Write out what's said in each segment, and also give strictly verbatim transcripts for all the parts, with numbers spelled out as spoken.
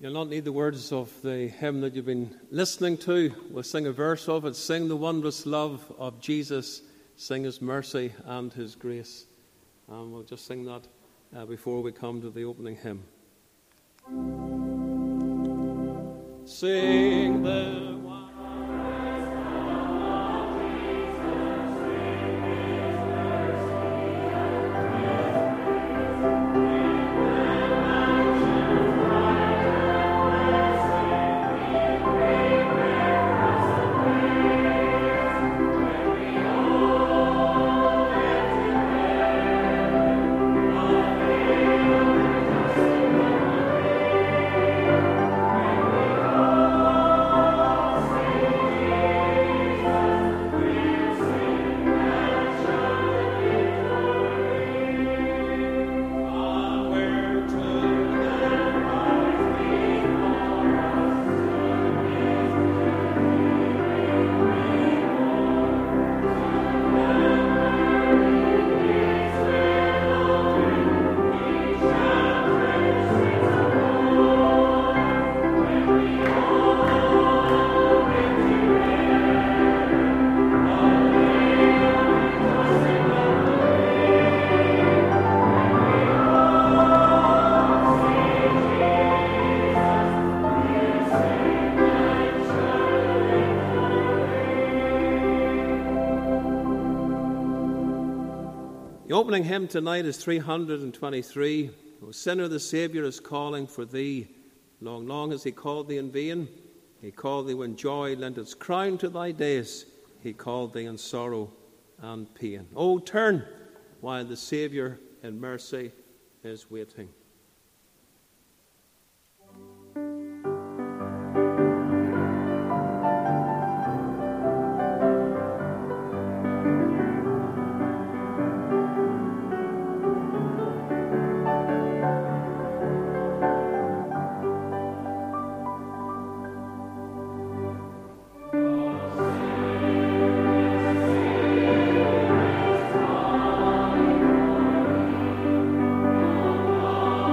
You'll not need the words of the hymn that you've been listening to. We'll sing a verse of it. Sing the wondrous love of Jesus. Sing his mercy and his grace. And we'll just sing that uh, before we come to the opening hymn. Sing the The opening hymn tonight is three hundred twenty-three. O sinner, the Saviour is calling for thee. Long, long has he called thee in vain. He called thee when joy lent its crown to thy days. He called thee in sorrow and pain. Oh, turn, while the Saviour in mercy is waiting. Oh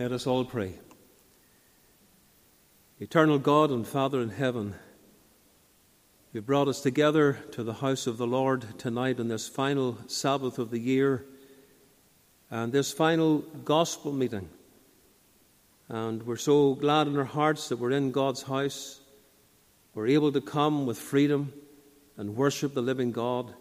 Let us all pray. Eternal God and Father in heaven, you brought us together to the house of the Lord tonight on this final Sabbath of the year and this final gospel meeting. And we're so glad in our hearts that we're in God's house. We're able to come with freedom and worship the living God.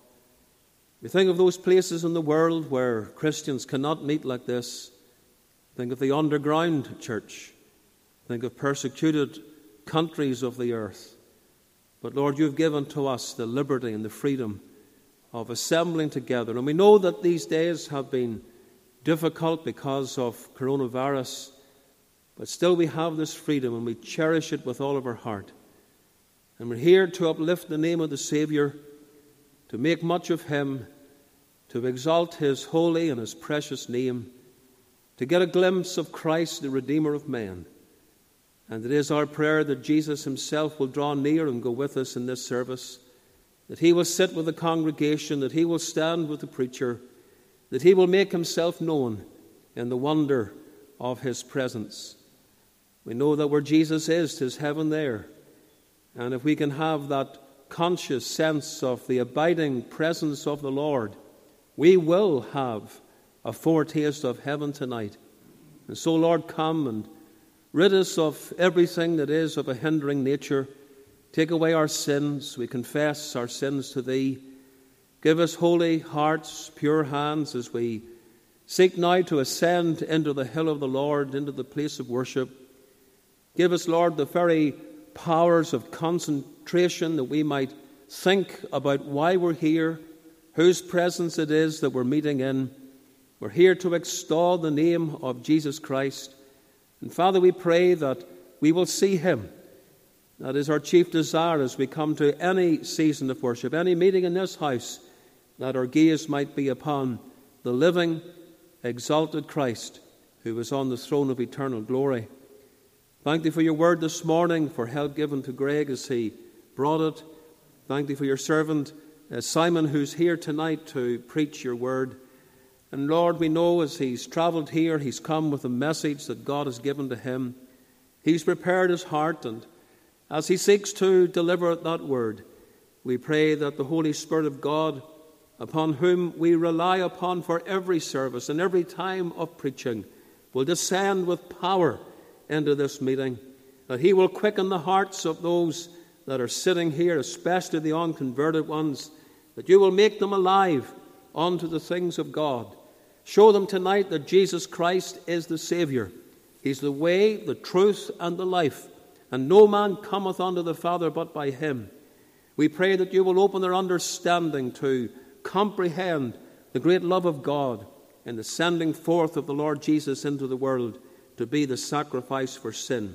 We think of those places in the world where Christians cannot meet like this. Think of the underground church. Think of persecuted countries of the earth. But Lord, you've given to us the liberty and the freedom of assembling together. And we know that these days have been difficult because of coronavirus. But still we have this freedom and we cherish it with all of our heart. And we're here to uplift the name of the Saviour, to make much of him, to exalt his holy and his precious name, to get a glimpse of Christ, the Redeemer of men. And it is our prayer that Jesus himself will draw near and go with us in this service, that he will sit with the congregation, that he will stand with the preacher, that he will make himself known in the wonder of his presence. We know that where Jesus is, 'tis heaven there. And if we can have that conscious sense of the abiding presence of the Lord, we will have a foretaste of heaven tonight. And so, Lord, come and rid us of everything that is of a hindering nature. Take away our sins. We confess our sins to thee. Give us holy hearts, pure hands, as we seek now to ascend into the hill of the Lord, into the place of worship. Give us, Lord, the very powers of concentration that we might think about why we're here, whose presence it is that we're meeting in. We're here to extol the name of Jesus Christ. And Father, we pray that we will see him. That is our chief desire as we come to any season of worship, any meeting in this house, that our gaze might be upon the living, exalted Christ who is on the throne of eternal glory. Thank thee for your word this morning, for help given to Greg as he brought it. Thank thee for your servant, uh, Simon, who's here tonight to preach your word. And Lord, we know as he's travelled here, he's come with a message that God has given to him. He's prepared his heart, and as he seeks to deliver that word, we pray that the Holy Spirit of God, upon whom we rely upon for every service and every time of preaching, will descend with power into this meeting, that he will quicken the hearts of those that are sitting here, especially the unconverted ones, that you will make them alive unto the things of God. Show them tonight that Jesus Christ is the Saviour. He's the way, the truth, and the life, and no man cometh unto the Father but by him. We pray that you will open their understanding to comprehend the great love of God in the sending forth of the Lord Jesus into the world to be the sacrifice for sin.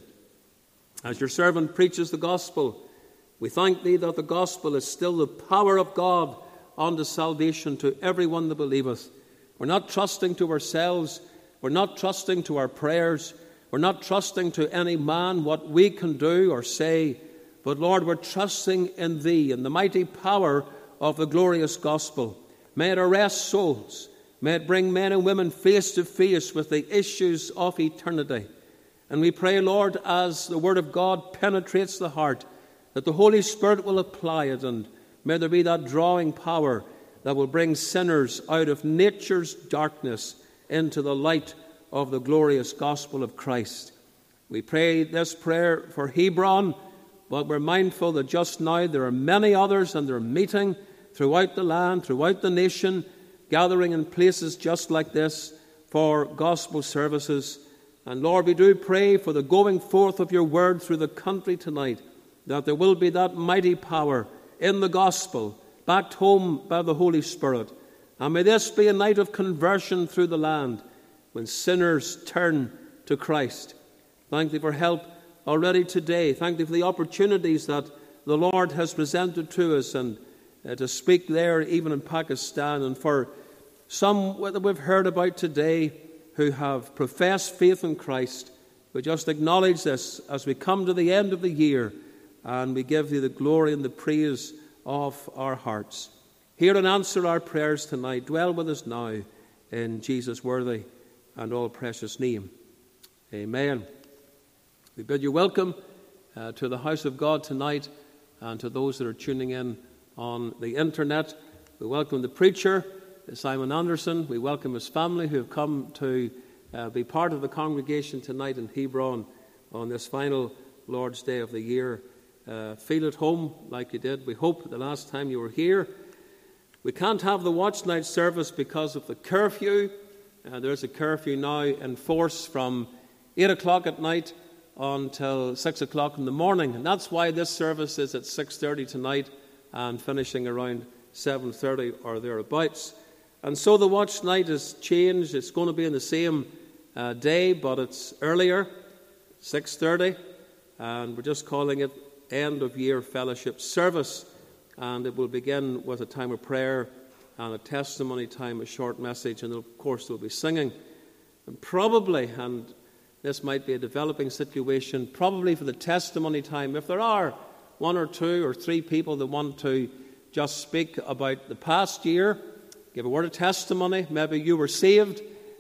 As your servant preaches the gospel, we thank thee that the gospel is still the power of God unto salvation to everyone that believeth. We're not trusting to ourselves. We're not trusting to our prayers. We're not trusting to any man what we can do or say. But Lord, we're trusting in thee and the mighty power of the glorious gospel. May it arrest souls. May it bring men and women face to face with the issues of eternity. And we pray, Lord, as the word of God penetrates the heart, that the Holy Spirit will apply it, and may there be that drawing power that will bring sinners out of nature's darkness into the light of the glorious gospel of Christ. We pray this prayer for Hebron, but we're mindful that just now there are many others, and they're meeting throughout the land, throughout the nation, gathering in places just like this for gospel services. And Lord, we do pray for the going forth of your word through the country tonight, that there will be that mighty power in the gospel, backed home by the Holy Spirit. And may this be a night of conversion through the land, when sinners turn to Christ. Thank thee for help already today. Thank thee for the opportunities that the Lord has presented to us, and uh, to speak there even in Pakistan, and for some that we've heard about today who have professed faith in Christ. We just acknowledge this as we come to the end of the year, and we give thee the glory and the praise of our hearts. Hear and answer our prayers tonight. Dwell with us now in Jesus' worthy and all precious name. Amen. We bid you welcome uh, to the house of God tonight, and to those that are tuning in on the internet. We welcome the preacher, Simon Anderson. We welcome his family who have come to uh, be part of the congregation tonight in Hebron on this final Lord's Day of the year. Uh, feel at home like you did. We hope the last time you were here. We can't have the watch night service because of the curfew. Uh, there's a curfew now in force from eight o'clock at night until six o'clock in the morning. And that's why this service is at six thirty tonight and finishing around seven thirty or thereabouts. And so the watch night has changed. It's going to be in the same uh, day, but it's earlier, six thirty. And we're just calling it End of Year Fellowship Service. And it will begin with a time of prayer and a testimony time, a short message, and of course there'll be singing. And probably, and this might be a developing situation, probably for the testimony time, if there are one or two or three people that want to just speak about the past year, give a word of testimony. Maybe you were saved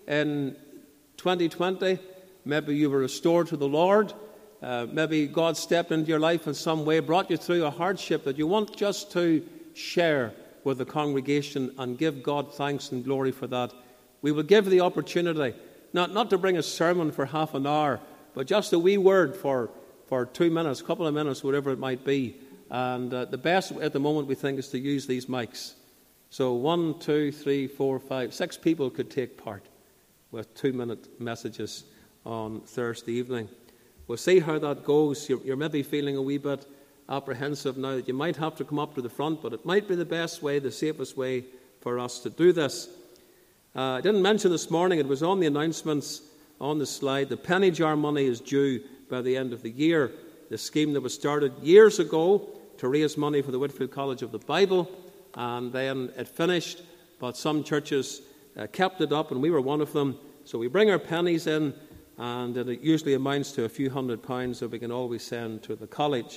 in twenty twenty, maybe you were restored to the Lord. Uh, maybe God stepped into your life in some way, brought you through a hardship that you want just to share with the congregation and give God thanks and glory for that. We will give the opportunity, not, not to bring a sermon for half an hour, but just a wee word for, for two minutes, a couple of minutes, whatever it might be. And uh, the best at the moment, we think, is to use these mics. So one, two, three, four, five, six people could take part with two-minute messages on Thursday evening. We'll see how that goes. You're, you're maybe feeling a wee bit apprehensive now that you might have to come up to the front, but it might be the best way, the safest way for us to do this. Uh, I didn't mention this morning, it was on the announcements on the slide, the penny jar money is due by the end of the year. The scheme that was started years ago to raise money for the Whitefield College of the Bible, and then it finished, but some churches uh, kept it up, and we were one of them. So we bring our pennies in, and it usually amounts to a few hundred pounds that we can always send to the college.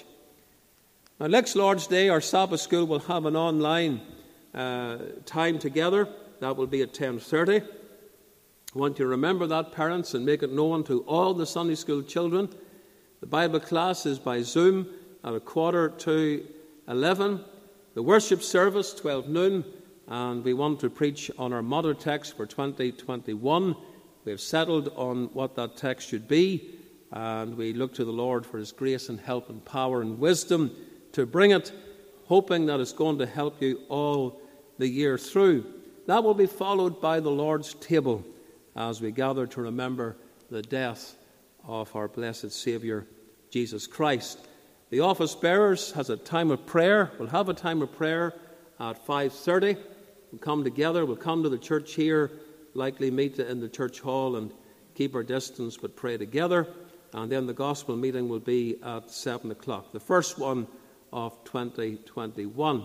Now, next Lord's Day, our Sabbath school will have an online uh, time together. That will be at ten thirty. I want you to remember that, parents, and make it known to all the Sunday school children. The Bible class is by Zoom at a quarter to eleven. The worship service, twelve noon, and we want to preach on our motto text for twenty twenty-one. We have settled on what that text should be, and we look to the Lord for his grace and help and power and wisdom to bring it, hoping that it's going to help you all the year through. That will be followed by the Lord's table as we gather to remember the death of our blessed Saviour, Jesus Christ. The office bearers has a time of prayer. We'll have a time of prayer at five thirty. We'll come together. We'll come to the church here, likely meet in the church hall and keep our distance but pray together. And then the gospel meeting will be at seven o'clock, the first one of twenty twenty-one.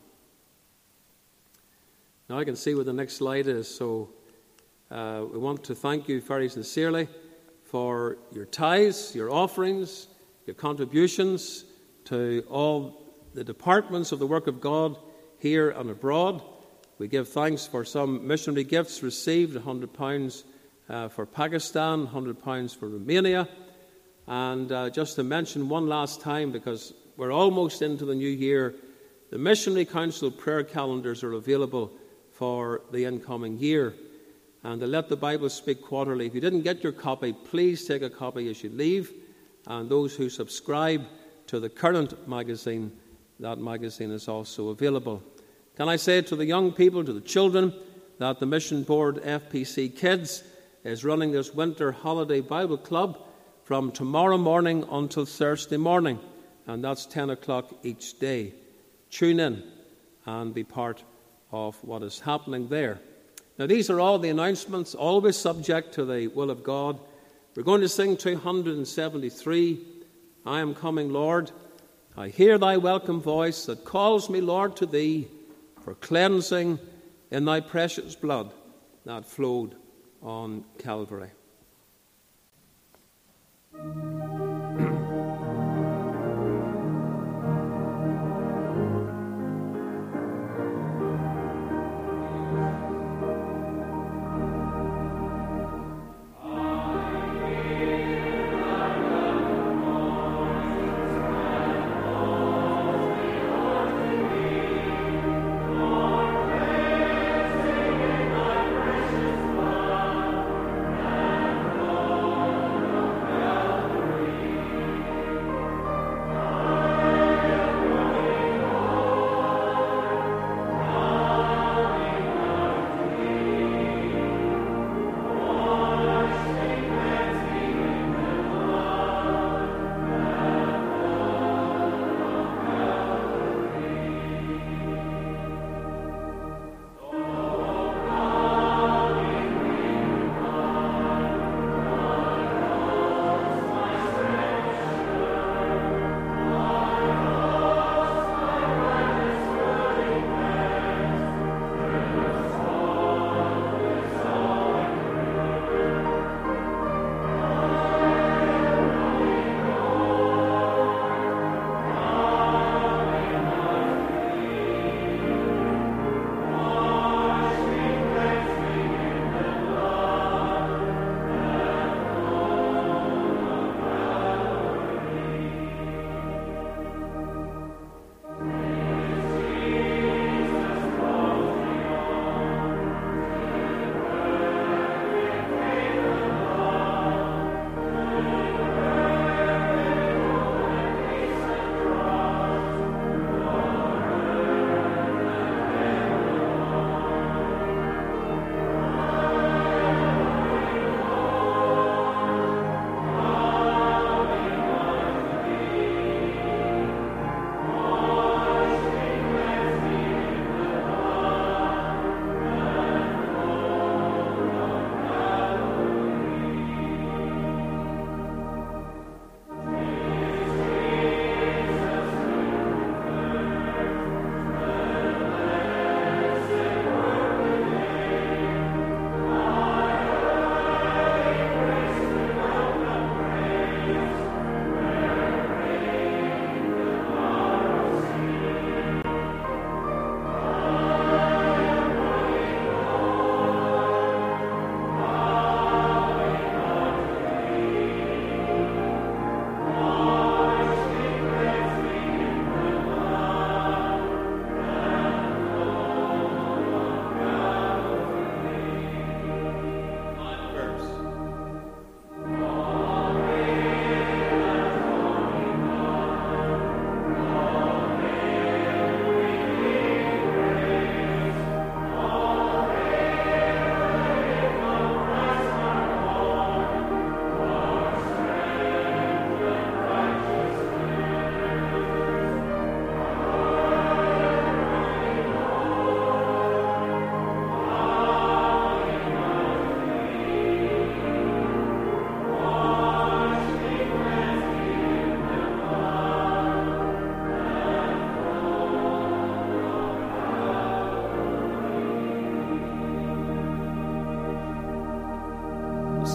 Now I can see where the next slide is, so uh, we want to thank you very sincerely for your tithes, your offerings, your contributions to all the departments of the work of God here and abroad. We give thanks for some missionary gifts received, one hundred pounds uh, for Pakistan, one hundred pounds for Romania. And uh, just to mention one last time, because we're almost into the new year, the Missionary Council prayer calendars are available for the incoming year. And the Let the Bible Speak quarterly. If you didn't get your copy, please take a copy as you leave. And those who subscribe to the current magazine, that magazine is also available. Can I say to the young people, to the children, that the Mission Board F P C Kids is running this winter holiday Bible club from tomorrow morning until Thursday morning, and that's ten o'clock each day. Tune in and be part of what is happening there. Now, these are all the announcements, always subject to the will of God. We're going to sing two hundred seventy-three, I Am Coming, Lord. I hear thy welcome voice that calls me, Lord, to thee, for cleansing in thy precious blood that flowed on Calvary. I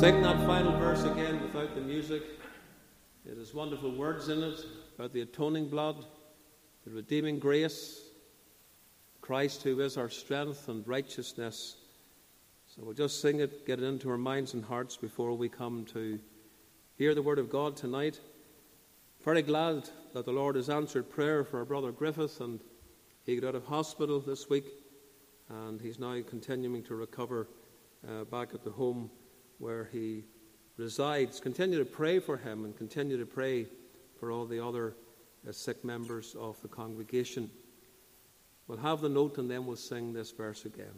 sing that final verse again without the music. It has wonderful words in it about the atoning blood, the redeeming grace, Christ who is our strength and righteousness. So we'll just sing it, get it into our minds and hearts before we come to hear the word of God tonight. Very glad that the Lord has answered prayer for our brother Griffith, and he got out of hospital this week, and he's now continuing to recover uh, back at the home where he resides. Continue to pray for him and continue to pray for all the other uh, sick members of the congregation. We'll have the note and then we'll sing this verse again.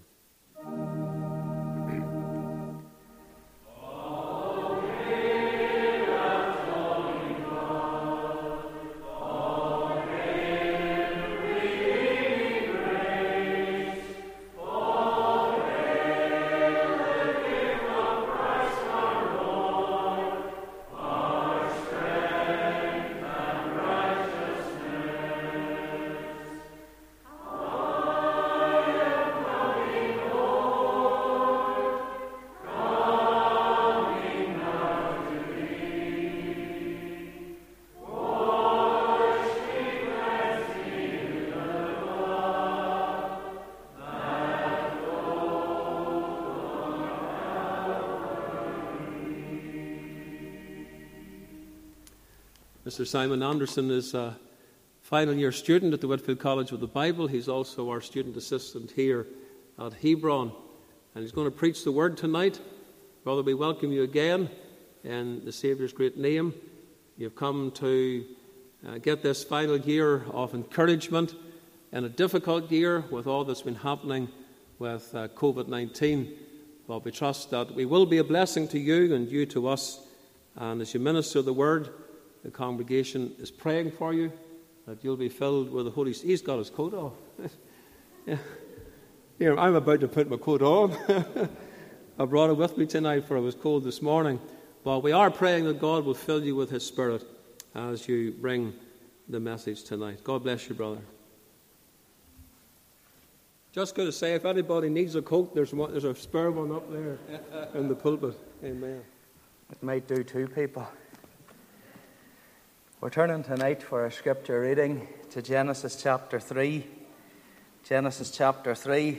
Mister Simon Anderson is a final year student at the Whitefield College of the Bible. He's also our student assistant here at Hebron, and he's going to preach the word tonight. Brother, we welcome you again in the Saviour's great name. You've come to uh, get this final year of encouragement in a difficult year with all that's been happening with uh, covid nineteen. But we trust that we will be a blessing to you and you to us. And as you minister the word, the congregation is praying for you, that you'll be filled with the Holy Spirit. He's got his coat off. Yeah. Here, I'm about to put my coat on. I brought it with me tonight for it was cold this morning. But we are praying that God will fill you with His Spirit as you bring the message tonight. God bless you, brother. Just going to say, if anybody needs a coat, there's one, there's a spare one up there in the pulpit. Amen. It might do two people. We're turning tonight for our scripture reading to Genesis chapter three. Genesis chapter three.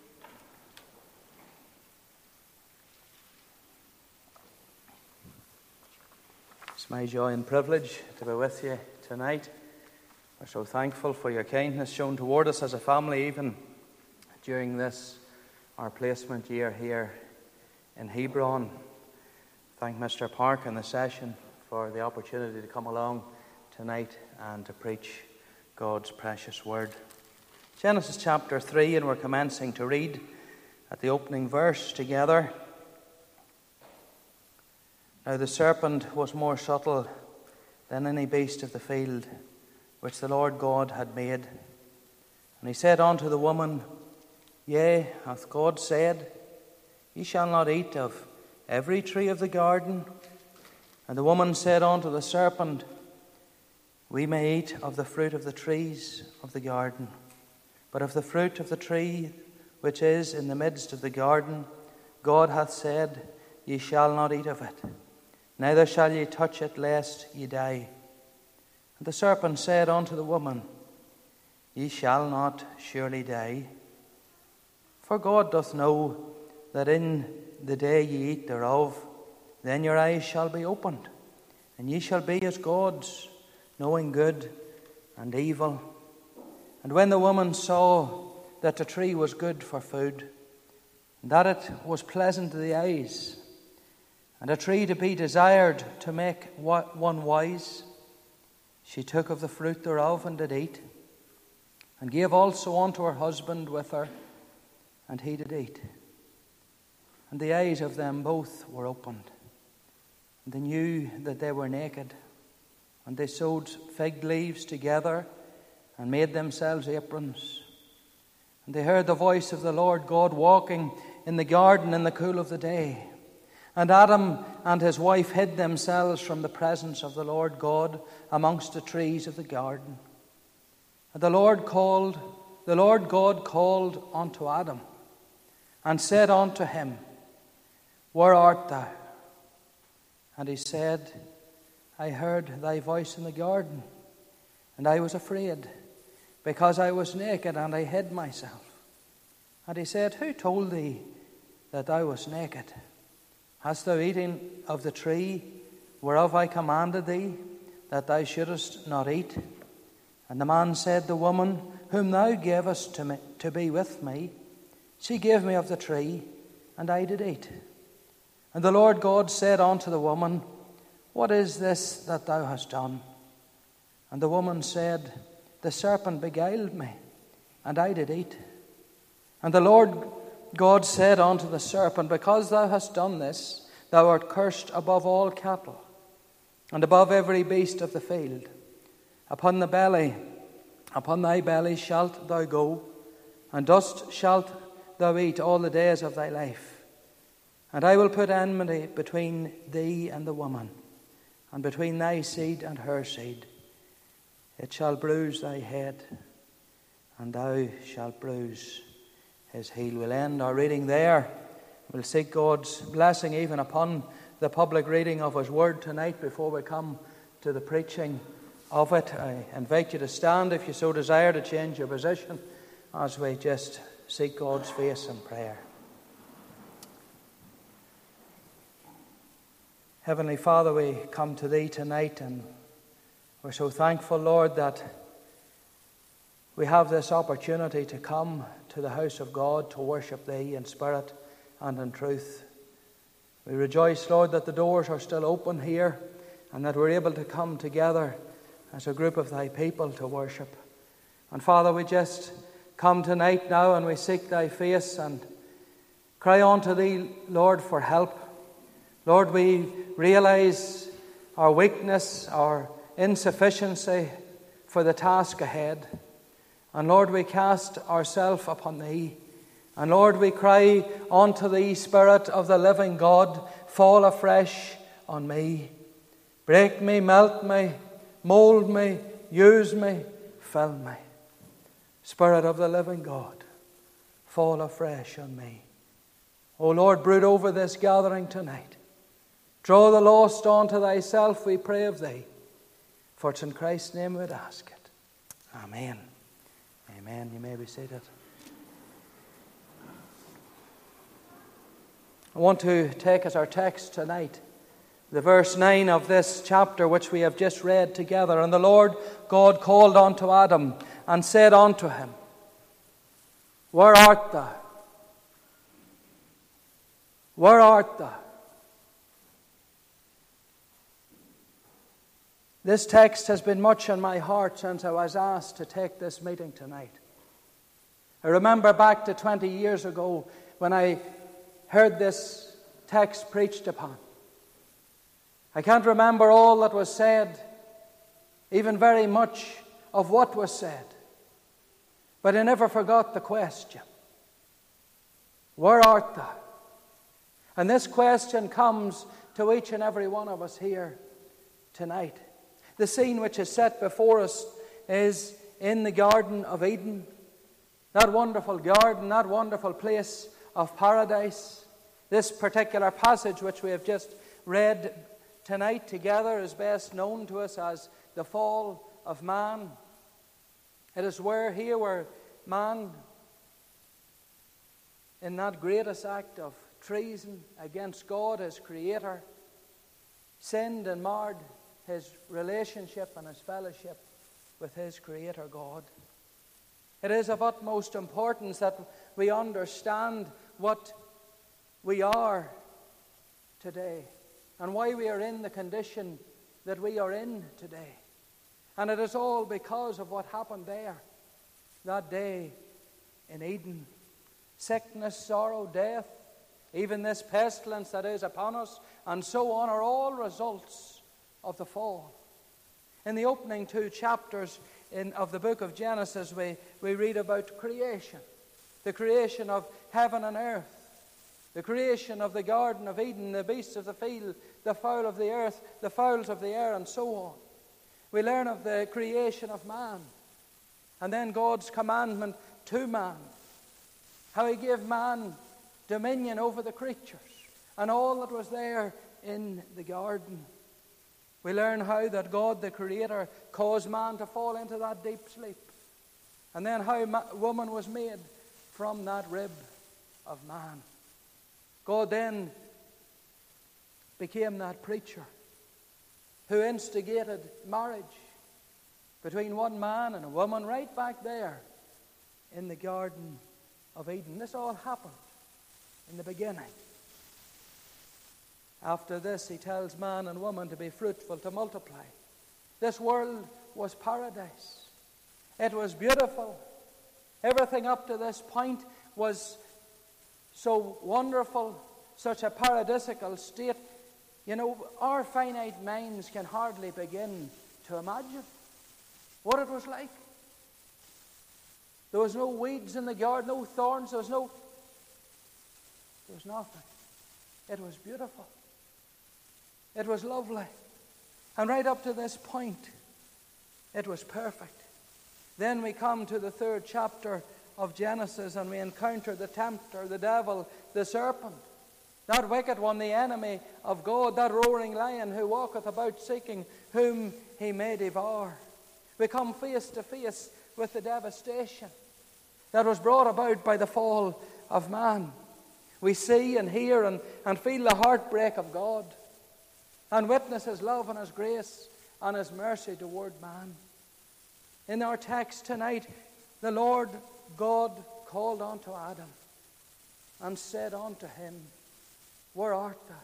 It's my joy and privilege to be with you tonight. We're so thankful for your kindness shown toward us as a family, even during this, our placement year here in Hebron. Thank Mister Park and the session for the opportunity to come along tonight and to preach God's precious word. Genesis chapter three, and we're commencing to read at the opening verse together. Now the serpent was more subtle than any beast of the field which the Lord God had made. And he said unto the woman, Yea, hath God said, Ye shall not eat of every tree of the garden? And the woman said unto the serpent, We may eat of the fruit of the trees of the garden, but of the fruit of the tree which is in the midst of the garden, God hath said, Ye shall not eat of it, neither shall ye touch it, lest ye die. And the serpent said unto the woman, Ye shall not surely die. For God doth know that in the day ye eat thereof, then your eyes shall be opened, and ye shall be as gods, knowing good and evil. And when the woman saw that the tree was good for food, and that it was pleasant to the eyes, and a tree to be desired to make one wise, she took of the fruit thereof and did eat, and gave also unto her husband with her, and he did eat. And the eyes of them both were opened, and they knew that they were naked. And they sewed fig leaves together and made themselves aprons. And they heard the voice of the Lord God walking in the garden in the cool of the day. And Adam and his wife hid themselves from the presence of the Lord God amongst the trees of the garden. And the Lord called, the Lord God called unto Adam, and said unto him, Where art thou? And he said, I heard thy voice in the garden, and I was afraid, because I was naked, and I hid myself. And he said, Who told thee that thou wast naked? Hast thou eaten of the tree whereof I commanded thee, that thou shouldest not eat? And the man said, The woman whom thou gavest to me, to be with me, she gave me of the tree, and I did eat. And the Lord God said unto the woman, What is this that thou hast done? And the woman said, The serpent beguiled me, and I did eat. And the Lord God said unto the serpent, Because thou hast done this, thou art cursed above all cattle, and above every beast of the field. Upon the belly, upon thy belly shalt thou go, and dust shalt thou eat all the days of thy life. And I will put enmity between thee and the woman, and between thy seed and her seed. It shall bruise thy head, and thou shalt bruise his heel. We'll end our reading there. We'll seek God's blessing even upon the public reading of his word tonight before we come to the preaching of it. I invite you to stand if you so desire, to change your position as we just seek God's face in prayer. Heavenly Father, we come to Thee tonight, and we're so thankful, Lord, that we have this opportunity to come to the house of God to worship Thee in spirit and in truth. We rejoice, Lord, that the doors are still open here, and that we're able to come together as a group of Thy people to worship. And Father, we just come tonight now, and we seek Thy face and cry unto Thee, Lord, for help. Lord, we realize our weakness, our insufficiency for the task ahead. And Lord, we cast ourselves upon Thee. And Lord, we cry unto Thee, Spirit of the living God, fall afresh on me. Break me, melt me, mold me, use me, fill me. Spirit of the living God, fall afresh on me. O Lord, brood over this gathering tonight. Draw the lost unto Thyself, we pray of Thee. For it's in Christ's name we'd ask it. Amen. Amen. You may be seated. I want to take as our text tonight the verse nine of this chapter which we have just read together. And the Lord God called unto Adam and said unto him, Where art thou? Where art thou? This text has been much in my heart since I was asked to take this meeting tonight. I remember back to twenty years ago when I heard this text preached upon. I can't remember all that was said, even very much of what was said. But I never forgot the question. Where art thou? And this question comes to each and every one of us here tonight. The scene which is set before us is in the Garden of Eden. That wonderful garden, that wonderful place of paradise. This particular passage which we have just read tonight together is best known to us as the fall of man. It is where here where man, in that greatest act of treason against God as Creator, sinned and marred his relationship and his fellowship with his Creator God. It is of utmost importance that we understand what we are today and why we are in the condition that we are in today. And it is all because of what happened there that day in Eden. Sickness, sorrow, death, even this pestilence that is upon us, and so on, are all results of the fall. In the opening two chapters in, of the book of Genesis, we, we read about creation. The creation of heaven and earth. The creation of the Garden of Eden, the beasts of the field, the fowl of the earth, the fowls of the air, and so on. We learn of the creation of man. And then God's commandment to man. How he gave man dominion over the creatures and all that was there in the garden. We learn how that God, the Creator, caused man to fall into that deep sleep. And then how ma- woman was made from that rib of man. God then became that preacher who instigated marriage between one man and a woman right back there in the Garden of Eden. This all happened in the beginning. After this, he tells man and woman to be fruitful, to multiply. This world was paradise. It was beautiful. Everything up to this point was so wonderful, such a paradisical state. You know, our finite minds can hardly begin to imagine what it was like. There was no weeds in the garden, no thorns, there was no... There was nothing. It was beautiful. It was lovely. And right up to this point, it was perfect. Then we come to the third chapter of Genesis and we encounter the tempter, the devil, the serpent. That wicked one, the enemy of God, that roaring lion who walketh about seeking whom he may devour. We come face to face with the devastation that was brought about by the fall of man. We see and hear and, and feel the heartbreak of God and witness his love and his grace and his mercy toward man. In our text tonight, the Lord God called unto Adam and said unto him, Where art thou?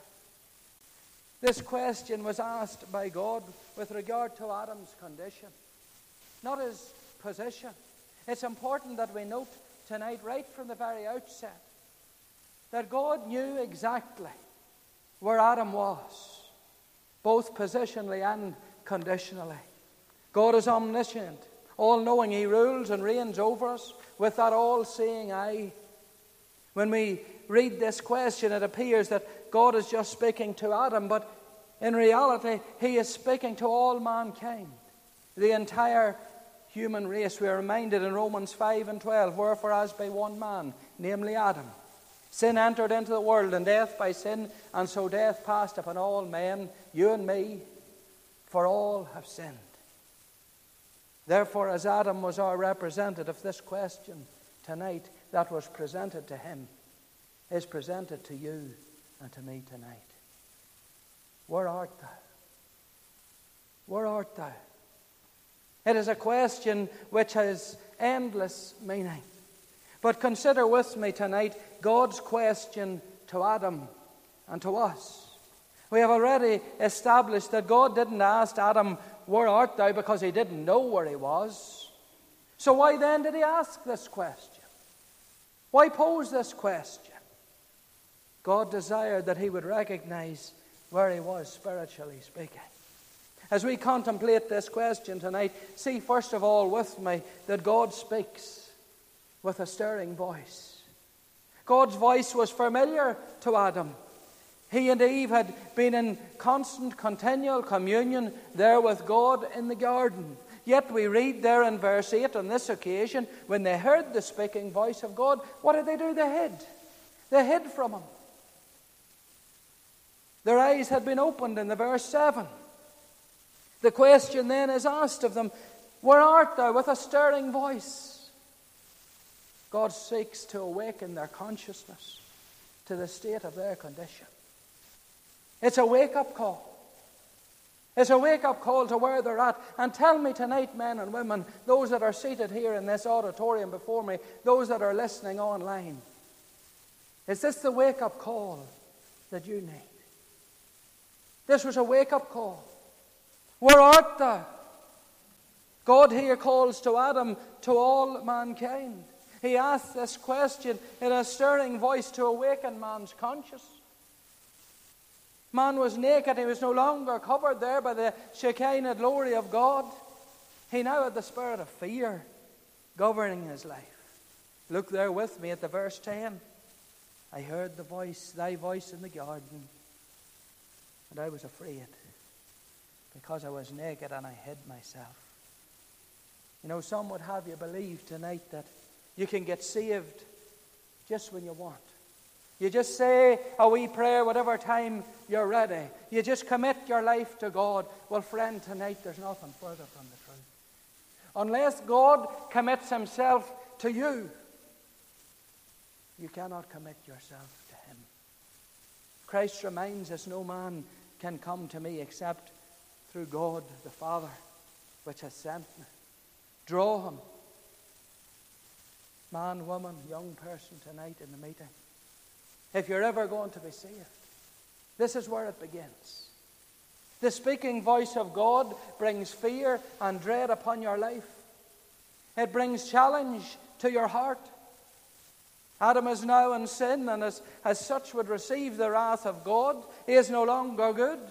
This question was asked by God with regard to Adam's condition, not his position. It's important that we note tonight, right from the very outset, that God knew exactly where Adam was, both positionally and conditionally. God is omniscient, all-knowing. He rules and reigns over us with that all-seeing eye. When we read this question, it appears that God is just speaking to Adam, but in reality, he is speaking to all mankind, the entire human race. We are reminded in Romans five and twelve, wherefore as by one man, namely Adam, sin entered into the world, and death by sin, and so death passed upon all men, you and me, for all have sinned. Therefore, as Adam was our representative, this question tonight that was presented to him is presented to you and to me tonight. Where art thou? Where art thou? It is a question which has endless meaning. But consider with me tonight God's question to Adam and to us. We have already established that God didn't ask Adam, Where art thou? Because he didn't know where he was. So why then did he ask this question? Why pose this question? God desired that he would recognize where he was spiritually speaking. As we contemplate this question tonight, see first of all with me that God speaks with a stirring voice. God's voice was familiar to Adam. He and Eve had been in constant, continual communion there with God in the garden. Yet we read there in verse eight, on this occasion, when they heard the speaking voice of God, what did they do? They hid. They hid from him. Their eyes had been opened in the verse seven. The question then is asked of them, Where art thou? With a stirring voice. God seeks to awaken their consciousness to the state of their condition. It's a wake-up call. It's a wake-up call to where they're at. And tell me tonight, men and women, those that are seated here in this auditorium before me, those that are listening online, is this the wake-up call that you need? This was a wake-up call. Where art thou? God here calls to Adam, to all mankind. He asks this question in a stirring voice to awaken man's conscience. Man was naked. He was no longer covered there by the Shekinah glory of God. He now had the spirit of fear governing his life. Look there with me at the verse ten. I heard the voice, thy voice in the garden, and I was afraid, because I was naked and I hid myself. You know, some would have you believe tonight that you can get saved just when you want. You just say a wee prayer whatever time you're ready. You just commit your life to God. Well, friend, tonight there's nothing further from the truth. Unless God commits himself to you, you cannot commit yourself to him. Christ reminds us, no man can come to me except through God the Father, which has sent me. Draw him. Man, woman, young person tonight in the meeting. If you're ever going to be saved, this is where it begins. The speaking voice of God brings fear and dread upon your life. It brings challenge to your heart. Adam is now in sin, and as, as such would receive the wrath of God. He is no longer good.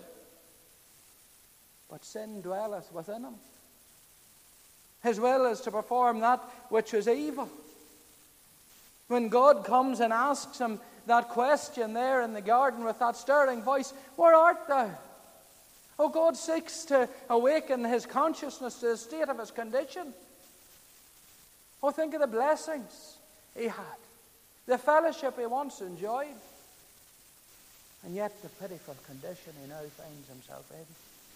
But sin dwelleth within him. His will is to perform that which is evil. When God comes and asks him that question there in the garden with that stirring voice, where art thou? Oh, God seeks to awaken his consciousness to the state of his condition. Oh, think of the blessings he had, the fellowship he once enjoyed, and yet the pitiful condition he now finds himself in.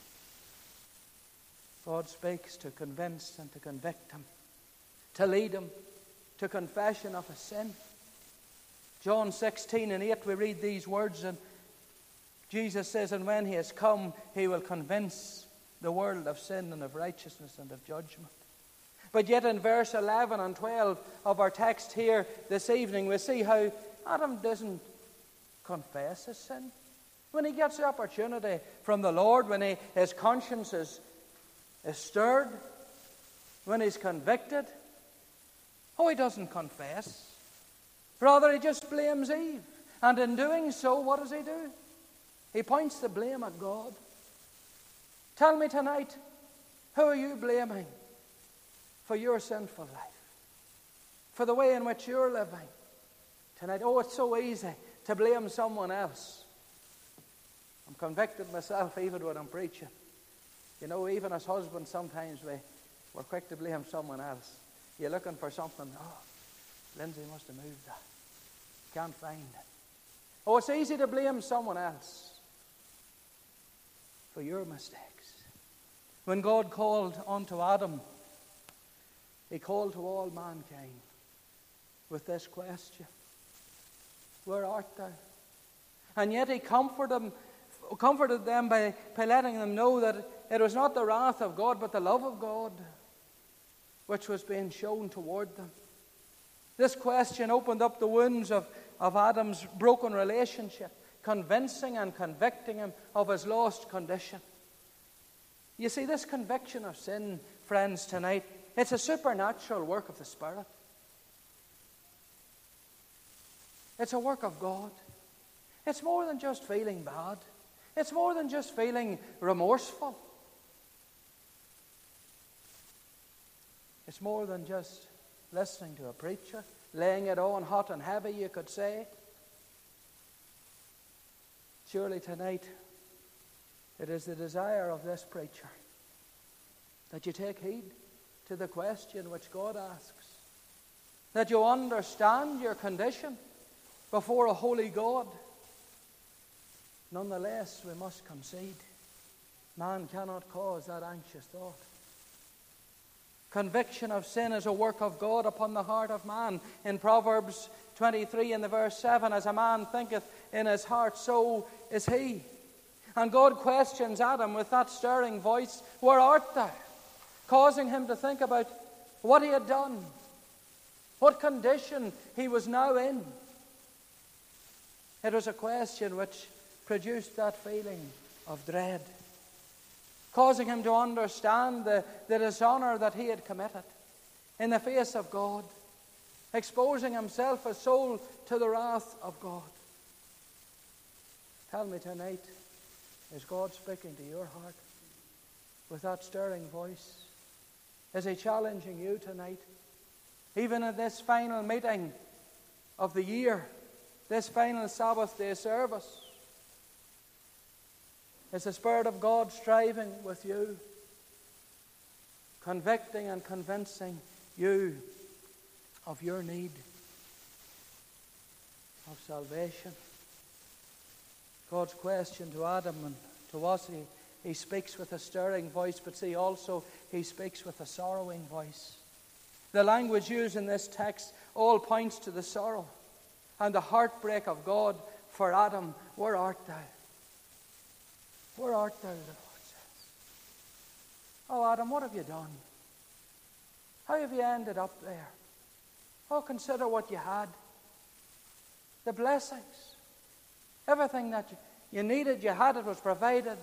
God speaks to convince and to convict him, to lead him to confession of his sin. John sixteen and eight, we read these words, and Jesus says, and when he has come, he will convince the world of sin and of righteousness and of judgment. But yet in verse eleven and twelve of our text here this evening, we see how Adam doesn't confess his sin. When he gets the opportunity from the Lord, when he, his conscience is, is stirred, when he's convicted, oh, he doesn't confess. Rather, he just blames Eve. And in doing so, what does he do? He points the blame at God. Tell me tonight, who are you blaming for your sinful life? For the way in which you're living tonight? Oh, it's so easy to blame someone else. I'm convicted myself even when I'm preaching. You know, even as husbands, sometimes we, we're quick to blame someone else. You're looking for something. Oh, Lindsay must have moved that. Can't find it. Oh, it's easy to blame someone else for your mistakes. When God called unto Adam, he called to all mankind with this question: where art thou? And yet he comforted them, comforted them by, by letting them know that it was not the wrath of God, but the love of God which was being shown toward them. This question opened up the wounds of, of Adam's broken relationship, convincing and convicting him of his lost condition. You see, this conviction of sin, friends, tonight, it's a supernatural work of the Spirit. It's a work of God. It's more than just feeling bad. It's more than just feeling remorseful. It's more than just listening to a preacher, laying it on hot and heavy, you could say. Surely tonight, it is the desire of this preacher that you take heed to the question which God asks, that you understand your condition before a holy God. Nonetheless, we must concede, man cannot cause that anxious thought. Conviction of sin is a work of God upon the heart of man. In Proverbs twenty-three in the verse seven, as a man thinketh in his heart, so is he. And God questions Adam with that stirring voice, where art thou? Causing him to think about what he had done, what condition he was now in. It was a question which produced that feeling of dread, causing him to understand the, the dishonor that he had committed in the face of God, exposing himself, his soul, to the wrath of God. Tell me tonight, is God speaking to your heart with that stirring voice? Is he challenging you tonight? Even in this final meeting of the year, this final Sabbath day service, is the Spirit of God striving with you, convicting and convincing you of your need of salvation. God's question to Adam and to us, he, he speaks with a stirring voice, but see also he speaks with a sorrowing voice. The language used in this text all points to the sorrow and the heartbreak of God for Adam. Where art thou? Where art thou, the Lord says. Oh, Adam, what have you done? How have you ended up there? Oh, consider what you had. The blessings. Everything that you, you needed, you had, it was provided.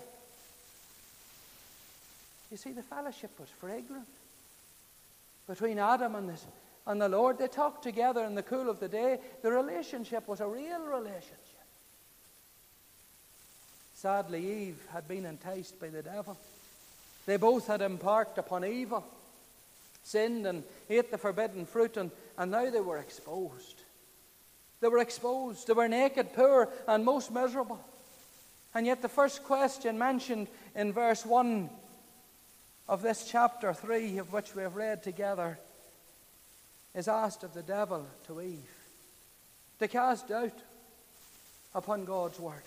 You see, the fellowship was fragrant. Between Adam and, this, and the Lord, they talked together in the cool of the day. The relationship was a real relationship. Sadly, Eve had been enticed by the devil. They both had embarked upon evil, sinned and ate the forbidden fruit, and, and now they were exposed. They were exposed. They were naked, poor, and most miserable. And yet the first question mentioned in verse one of this chapter three, of which we have read together, is asked of the devil to Eve, to cast doubt upon God's word.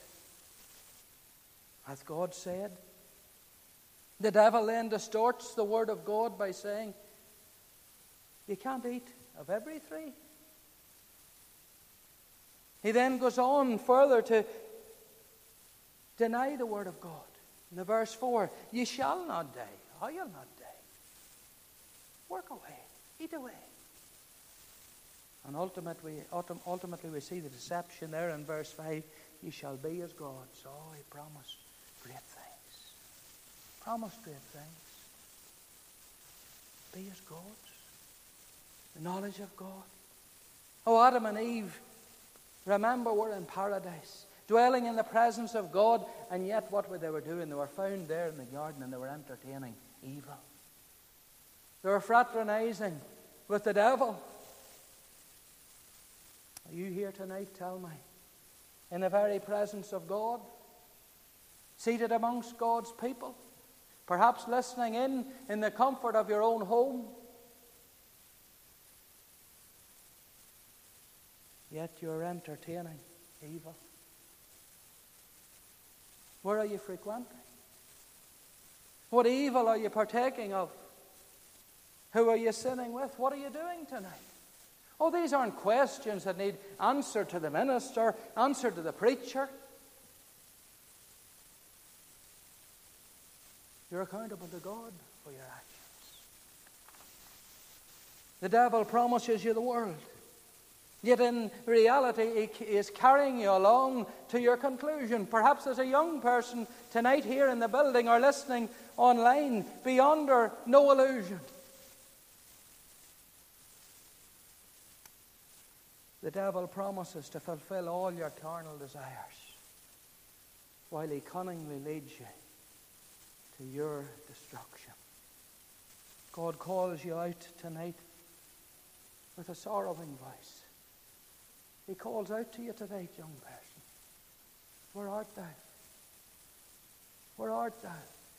Hath God said? The devil then distorts the word of God by saying, you can't eat of every tree. He then goes on further to deny the word of God. In the verse four, ye shall not die. Oh, you'll not die. Work away. Eat away. And ultimately, ultimately we see the deception there in verse five. Ye shall be as gods. Oh, he promised great things. Promised great things. Be as gods. The knowledge of God. Oh, Adam and Eve, remember, we're in paradise, dwelling in the presence of God, and yet what were they were doing? They were found there in the garden and they were entertaining evil. They were fraternizing with the devil. Are you here tonight, tell me, in the very presence of God, seated amongst God's people, perhaps listening in in the comfort of your own home, yet you're entertaining evil? Where are you frequenting? What evil are you partaking of? Who are you sinning with? What are you doing tonight? Oh, these aren't questions that need answer to the minister, answer to the preacher. You're accountable to God for your actions. The devil promises you the world. Yet in reality, he is carrying you along to your conclusion. Perhaps as a young person tonight here in the building or listening online, be under no illusion. The devil promises to fulfill all your carnal desires while he cunningly leads you to your destruction. God calls you out tonight with a sorrowing voice. He calls out to you tonight, young person. Where art thou? Where art thou?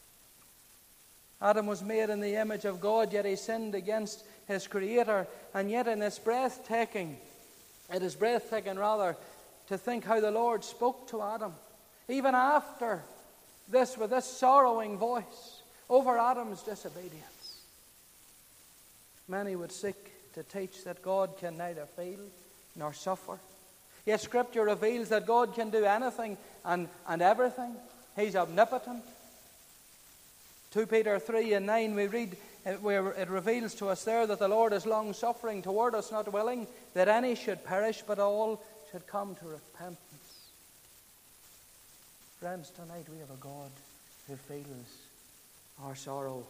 Adam was made in the image of God, yet he sinned against his Creator. And yet in this breathtaking, it is breathtaking rather, to think how the Lord spoke to Adam, even after this, with this sorrowing voice, over Adam's disobedience. Many would seek to teach that God can neither feel nor suffer. Yet Scripture reveals that God can do anything and, and everything. He's omnipotent. Second Peter three and nine, we read, it, where it reveals to us there that the Lord is long-suffering toward us, not willing that any should perish, but all should come to repentance. Friends, tonight we have a God who feels our sorrow.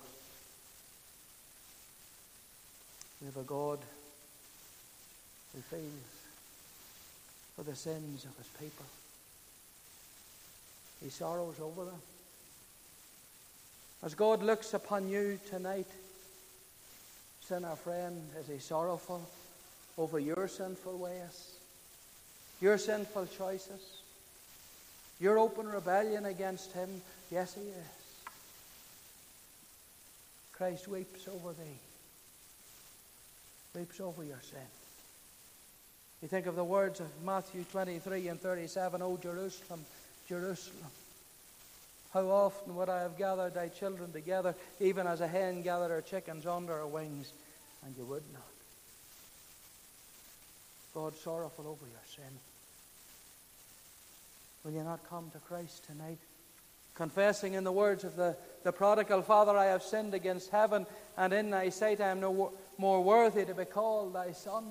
We have a God who feels for the sins of his people. He sorrows over them. As God looks upon you tonight, sinner friend, is he sorrowful over your sinful ways, your sinful choices, your open rebellion against him? Yes, he is. Christ weeps over thee, weeps over your sin. You think of the words of Matthew twenty-three and thirty-seven, O Jerusalem, Jerusalem, how often would I have gathered thy children together, even as a hen gathered her chickens under her wings, and you would not. God, sorrowful over your sin. Will you not come to Christ tonight? Confessing in the words of the, the prodigal, Father, I have sinned against heaven, and in thy sight I am no more worthy to be called thy son.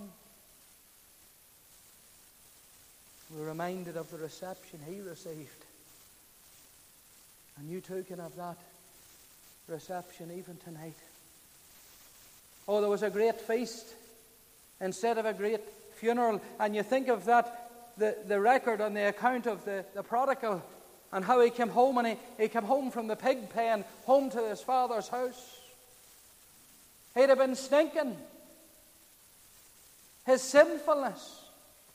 We're reminded of the reception he received. And you too can have that reception even tonight. Oh, there was a great feast instead of a great funeral. And you think of that, the, the record on the account of the, the prodigal and how he came home, and he, he came home from the pig pen, home to his father's house. He'd have been stinking. His sinfulness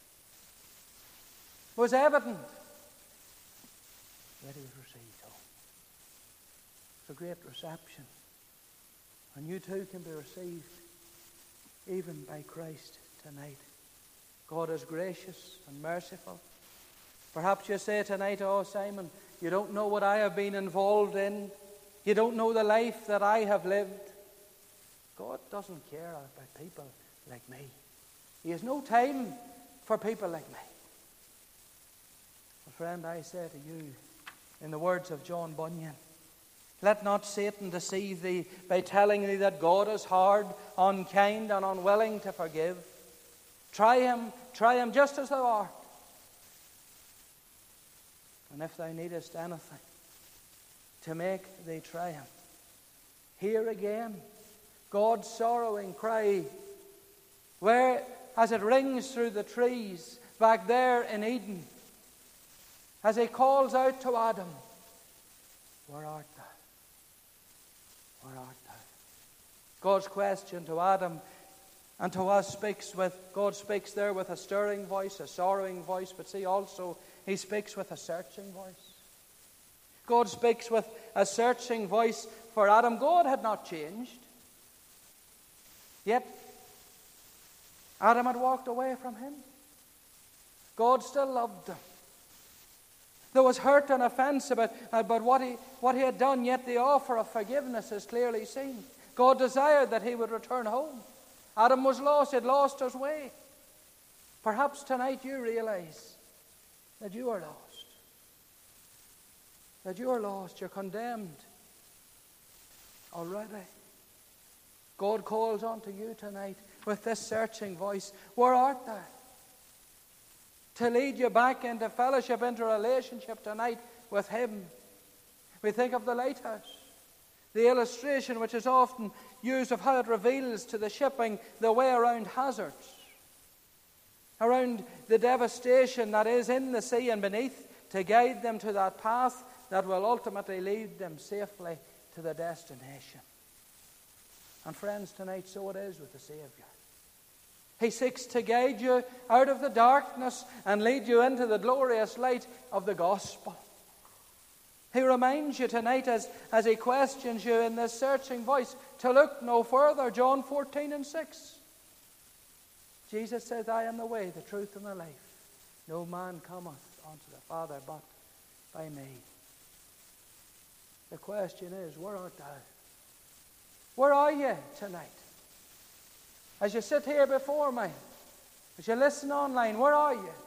was evident. Yet he was received home. It's a great reception. And you too can be received even by Christ tonight. God is gracious and merciful. Perhaps you say tonight, oh Simon, you don't know what I have been involved in. You don't know the life that I have lived. God doesn't care about people like me. He has no time for people like me. But friend, I say to you, in the words of John Bunyan, let not Satan deceive thee by telling thee that God is hard, unkind, and unwilling to forgive. Try him, try him just as thou art. And if thou needest anything to make thee triumph, hear again God's sorrowing cry, where as it rings through the trees back there in Eden, as he calls out to Adam, where art thou? Where art thou? God's question to Adam and to us speaks with, God speaks there with a stirring voice, a sorrowing voice, but see also, he speaks with a searching voice. God speaks with a searching voice for Adam. God had not changed. Yet, Adam had walked away from him. God still loved him. There was hurt and offense about, about what, he, what he had done, yet the offer of forgiveness is clearly seen. God desired that he would return home. Adam was lost. He had lost his way. Perhaps tonight you realize that you are lost. That you are lost. You're condemned already. God calls unto you tonight with this searching voice. Where art thou? To lead you back into fellowship, into relationship tonight with him. We think of the lighthouse. The illustration which is often used of how it reveals to the shipping the way around hazards. Around the devastation that is in the sea and beneath, to guide them to that path that will ultimately lead them safely to the destination. And friends, tonight so it is with the Savior. He seeks to guide you out of the darkness and lead you into the glorious light of the gospel. He reminds you tonight as, as he questions you in this searching voice to look no further. John fourteen and six. Jesus says, I am the way, the truth, and the life. No man cometh unto the Father but by me. The question is, where art thou? Where are you tonight? As you sit here before me, as you listen online, where are you?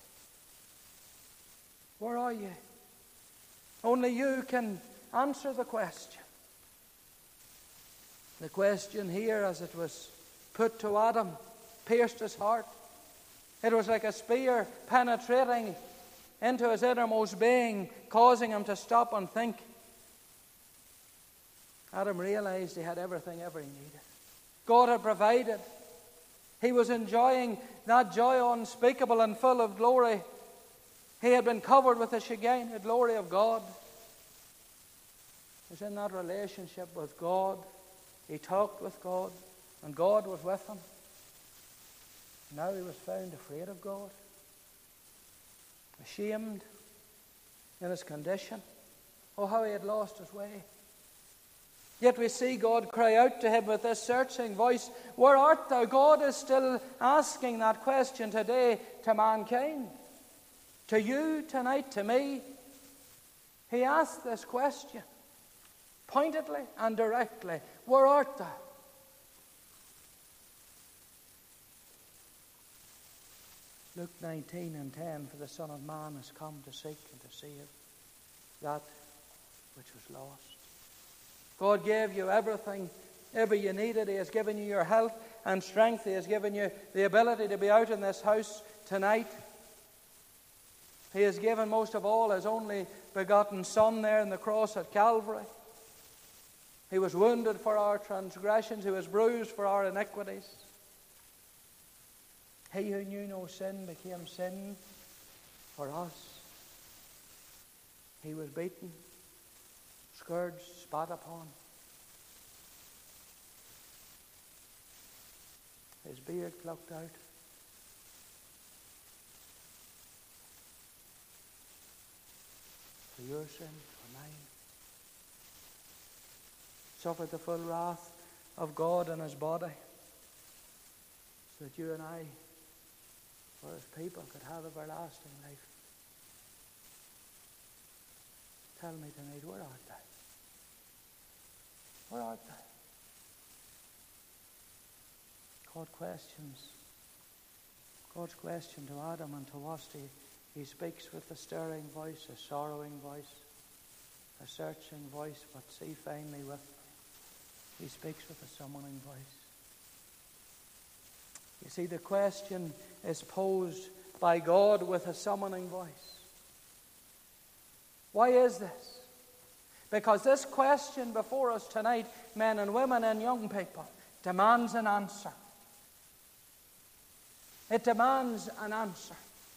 Where are you? Only you can answer the question. The question here, as it was put to Adam, pierced his heart. It was like a spear penetrating into his innermost being, causing him to stop and think. Adam realized he had everything ever he needed. God had provided. He was enjoying that joy unspeakable and full of glory. He had been covered with the Shekinah glory of God. He was in that relationship with God. He talked with God, and God was with him. Now he was found afraid of God, ashamed in his condition. Oh, how he had lost his way. Yet we see God cry out to him with this searching voice, "Where art thou?" God is still asking that question today to mankind. To you tonight, to me. He asked this question pointedly and directly. Where art thou? Luke nineteen and ten, for the Son of Man has come to seek and to save that which was lost. God gave you everything, ever you needed. He has given you your health and strength. He has given you the ability to be out in this house tonight. He has given most of all His only begotten Son there on the cross at Calvary. He was wounded for our transgressions. He was bruised for our iniquities. He who knew no sin became sin for us. He was beaten, scourged, spat upon. His beard plucked out. For your sin, for mine. Suffered the full wrath of God in His body, so that you and I, for His people, could have everlasting life. Tell me tonight, where art thou? Where art thou? God questions. God's question to Adam and to us. He, he speaks with a stirring voice, a sorrowing voice, a searching voice, but see finally with, He speaks with a summoning voice. You see, the question is posed by God with a summoning voice. Why is this? Because this question before us tonight, men and women and young people, demands an answer. It demands an answer.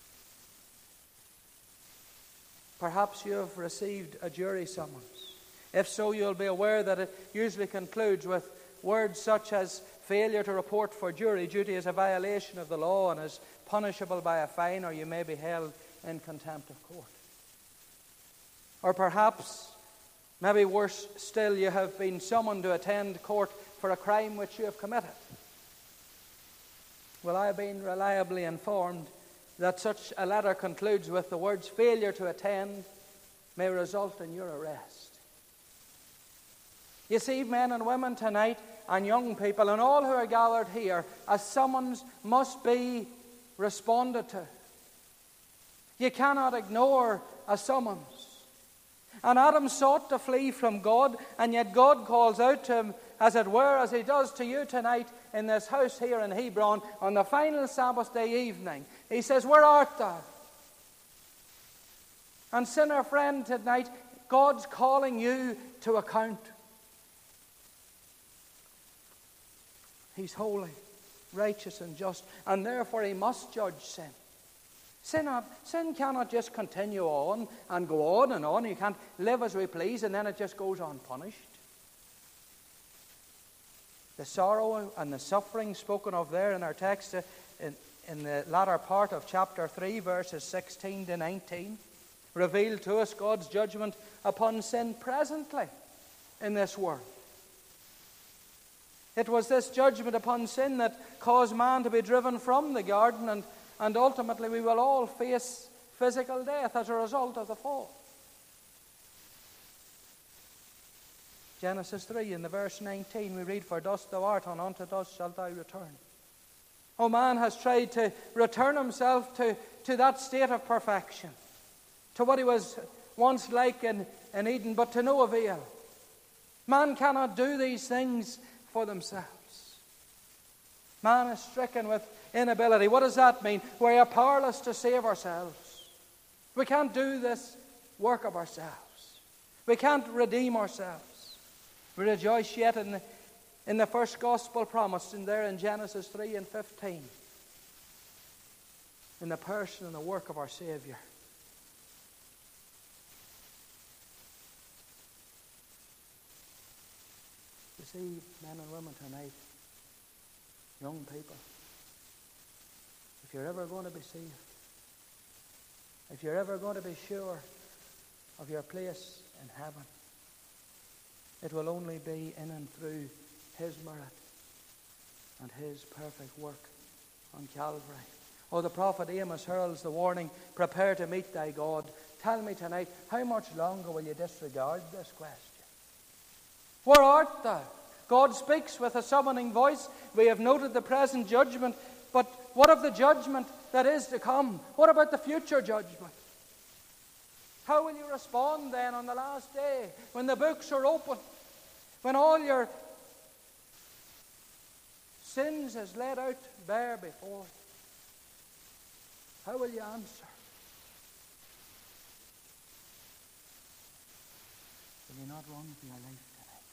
Perhaps you have received a jury summons. If so, you'll be aware that it usually concludes with words such as failure to report for jury duty is a violation of the law and is punishable by a fine, or you may be held in contempt of court. Or perhaps, maybe worse still, you have been summoned to attend court for a crime which you have committed. Well, I have been reliably informed that such a letter concludes with the words, failure to attend may result in your arrest. You see, men and women tonight, and young people, and all who are gathered here, a summons must be responded to. You cannot ignore a summons. And Adam sought to flee from God, and yet God calls out to him, as it were, as He does to you tonight in this house here in Hebron on the final Sabbath day evening. He says, where art thou? And sinner friend, tonight, God's calling you to account. He's holy, righteous and just, and therefore He must judge sin. Sin, sin cannot just continue on and go on and on. You can't live as we please and then it just goes unpunished. The sorrow and the suffering spoken of there in our text in, in the latter part of chapter three, verses sixteen to nineteen, reveal to us God's judgment upon sin presently in this world. It was this judgment upon sin that caused man to be driven from the garden, and, and ultimately we will all face physical death as a result of the fall. Genesis three, in the verse nineteen, we read, for dust thou art, and unto dust shalt thou return. Oh, man has tried to return himself to, to that state of perfection, to what he was once like in, in Eden, but to no avail. Man cannot do these things for themselves. Man is stricken with inability. What does that mean? We are powerless to save ourselves. We can't do this work of ourselves. We can't redeem ourselves. We rejoice yet in the, in the first gospel promise in there in Genesis three and fifteen, in the person and the work of our Savior. You see, men and women tonight, young people, if you're ever going to be saved, if you're ever going to be sure of your place in heaven, It will only be in and through his merit and his perfect work on Calvary. Oh, the prophet Amos heralds the warning, prepare to meet thy God. Tell me tonight, how much longer will you disregard this question? Where art thou? God speaks with a summoning voice. We have noted the present judgment, but what of the judgment that is to come? What about the future judgment? How will you respond then on the last day, when the books are open, when all your sins is laid out bare before you? How will you answer? Will you not run for your life tonight?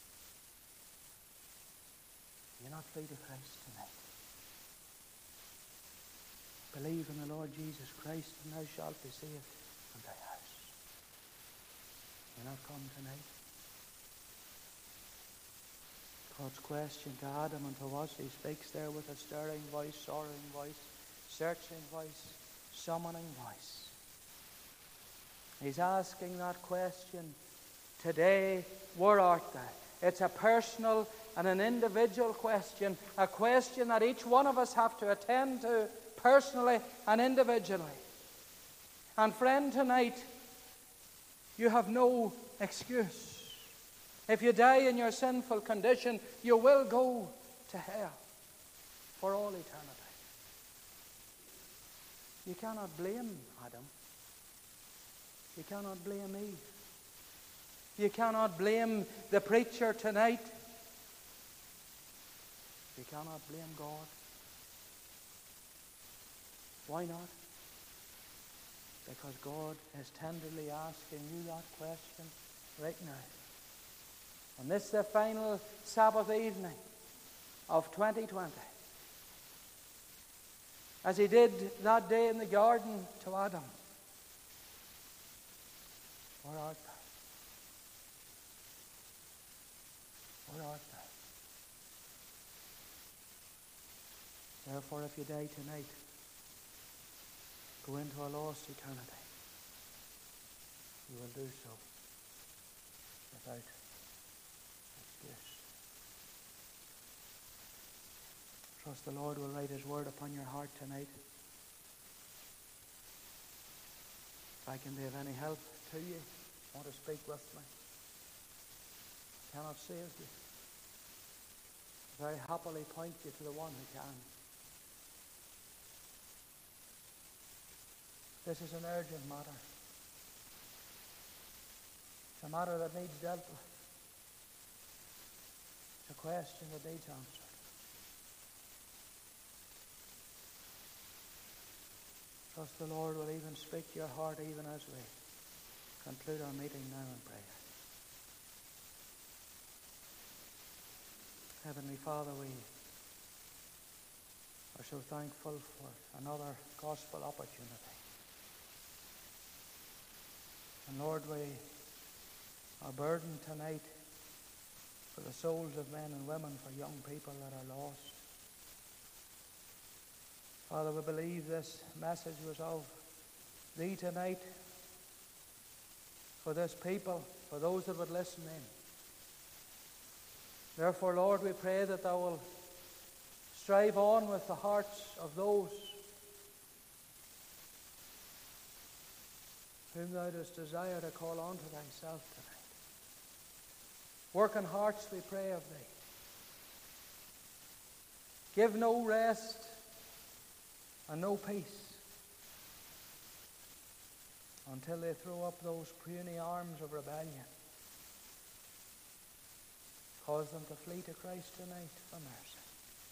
Will you not flee to Christ tonight? Believe in the Lord Jesus Christ, and thou shalt be saved and thy house. Will you not come tonight? God's question to Adam and to us, he speaks there with a stirring voice, soaring voice, searching voice, summoning voice. He's asking that question today, where art thou? It's a personal and an individual question, a question that each one of us have to attend to personally and individually. And friend, tonight, you have no excuse. If you die in your sinful condition, you will go to hell for all eternity. You cannot blame Adam. You cannot blame Eve. You cannot blame the preacher tonight. You cannot blame God. Why not? Because God is tenderly asking you that question right now. And this is the final Sabbath evening of twenty twenty. As he did that day in the garden to Adam. Where art thou? Where art thou? Therefore, if you die tonight, go into a lost eternity. You will do so without excuse. Trust the Lord will write his word upon your heart tonight. If I can be of any help to you, want to speak with me, cannot save you, very happily point you to the one who can. This is an urgent matter. It's a matter that needs dealt with. It's a question that needs answered. Trust the Lord will even speak to your heart even as we conclude our meeting now in prayer. Heavenly Father, we are so thankful for another gospel opportunity. And Lord, we are burdened tonight for the souls of men and women, for young people that are lost. Father, we believe this message was of Thee tonight, for this people, for those that would listen in. Therefore, Lord, we pray that Thou will strive on with the hearts of those whom Thou dost desire to call on to Thyself tonight. Work in hearts, we pray of Thee. Give no rest and no peace until they throw up those puny arms of rebellion. Cause them to flee to Christ tonight for mercy.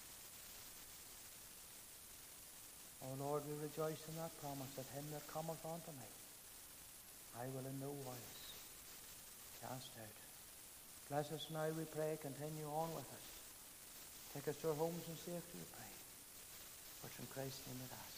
O Lord, we rejoice in that promise that him that cometh unto me, I will in no wise cast out. Bless us now, we pray. Continue on with us. Take us to our homes in safety, we pray. For in Christ's name we ask.